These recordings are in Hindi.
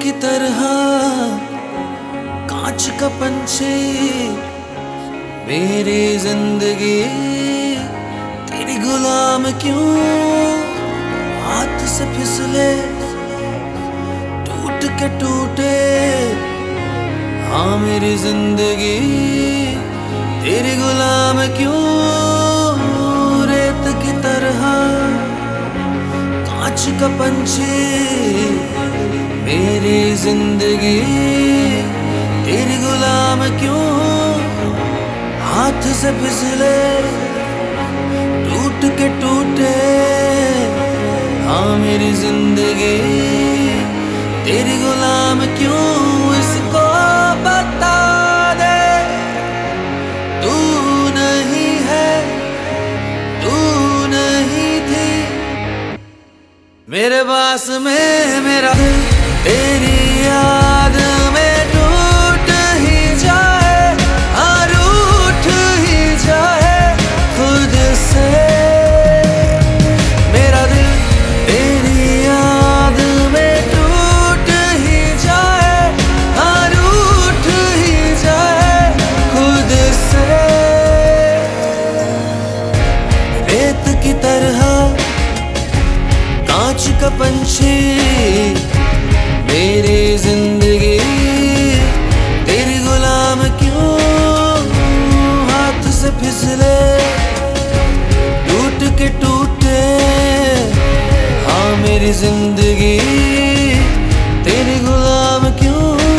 की तरह कांच का पंछी मेरी जिंदगी तेरी गुलाम क्यों हाथ से फिसले टूट के टूटे। हाँ मेरी जिंदगी तेरी गुलाम क्यों रेत की तरह कांच का पंछी मेरी जिंदगी तेरी गुलाम क्यों हाथ से फिसले टूट के टूटे। हाँ मेरी जिंदगी तेरी गुलाम क्यों इसको बता दे तू नहीं है तू नहीं थी मेरे पास में मेरा दिल तेरी याद में टूट ही जाए और रूठ ही जाए खुद से। मेरा दिल तेरी याद में टूट ही जाए और रूठ ही जाए खुद से। रेत की तरह कांच का पंछी मेरी जिंदगी तेरी गुलाम क्यों हाथ से फिसले टूट के टूटे। हाँ मेरी जिंदगी तेरी गुलाम क्यों।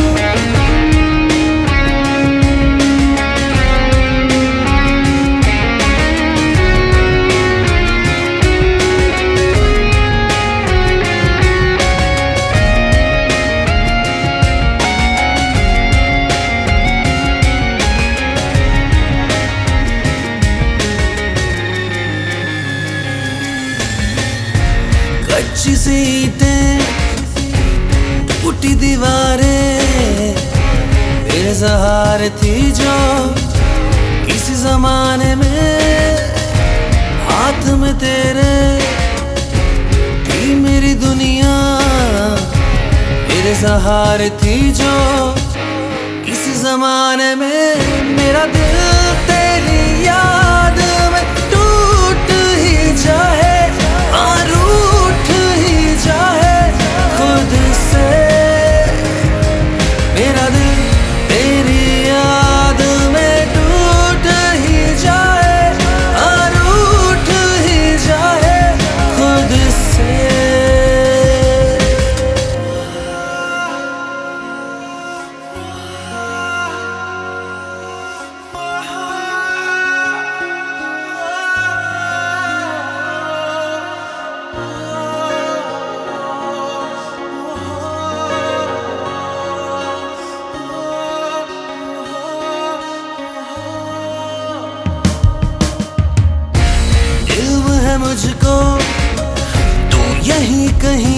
कच्ची सी ईंटें टूटी दीवारें तेरे सहारे थी जो किसी जमाने में हाथ में तेरे थी मेरी दुनिया तेरे सहारे थी जो किसी जमाने में मेरा दिल तेरी याद में टूट ही जाए और रूठ ही जाए खुद से। मेरा दिल तेरी याद में टूट ही जाए और रूठ ही जाए खुद से। मुझको तू यहीं कहीं